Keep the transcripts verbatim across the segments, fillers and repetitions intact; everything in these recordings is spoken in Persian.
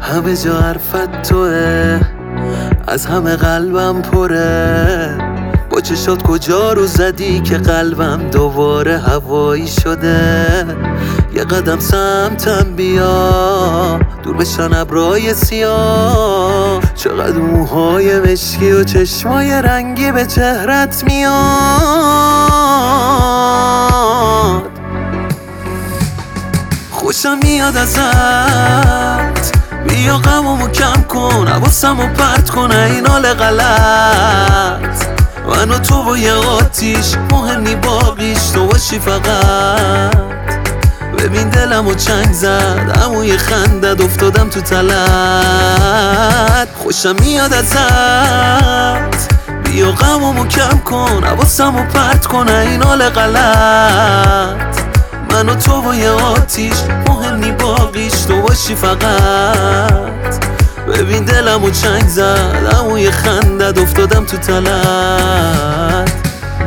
همه جا حرفت توه، از همه قلبم پره. با چشات کجا رو زدی که قلبم دوباره هوایی شده؟ یه قدم سمتم بیا، دور بشن ابرای سیاه. چقدر موهای مشکی و چشمای رنگی به چهرت میاد. خوشم میاد ازت، بیا غممو کم کن، حواسمو پرت کن این حال غلط. من و تو با یه آتیش، مهم نی باقیش تو باشی فقط. ببین دلمو چنگ زد، عموی خندت افتادم تو تلت. خوشم میاد ازت، بیا غممو کم کن، حواسمو پرت کن این حال غلط. من و تو با یه آتیش، مهم نی باقیش تو باشی فقط. ببین دلمو چنگ زد، عموی خندت افتادم تو تلت.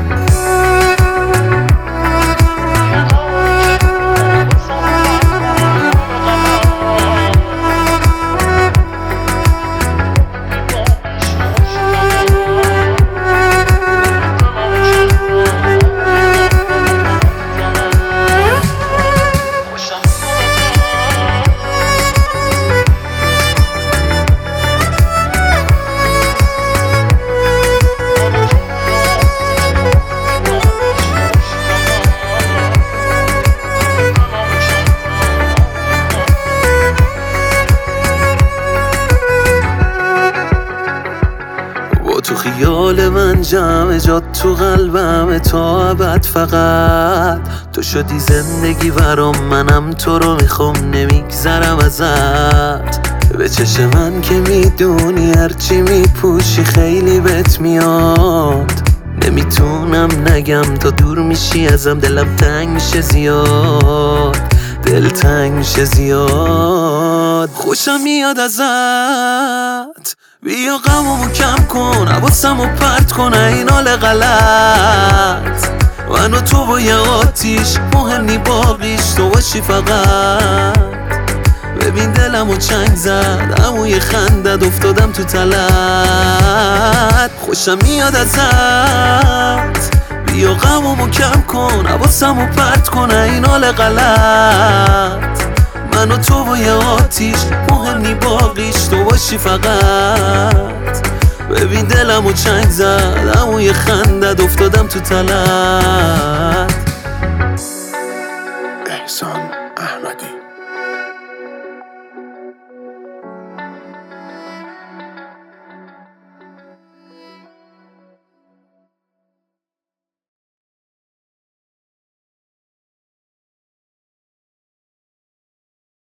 تو خیال من جمع جات تو قلبم تا ابد فقط. تو شدی زندگی برام، منم تو رو میخوام نمیگذرم ازت. به چشم من که میدونی هرچی میپوشی خیلی بهت میاد. نمیتونم نگم تا دور میشی ازم، دلم تنگ میشه زیاد، دل تنگ میشه زیاد. خوشم میاد ازت، بیا غممو کم کن، حواسمو پرت کن این حال غلط. من و تو با یه آتیش، مهم نی باقیش تو باشی فقط. ببین دلمو چنگ زد، عموی خندت افتادم تو تلت. خوشم میاد ازت، بیا غممو کم کن، حواسمو پرت کن این حال غلط. من و تو با یه آتیش، مهم نی باقیش تو باشی فقط. ببین دلمو چنگ زد، عموی خندت افتادم تو تلت.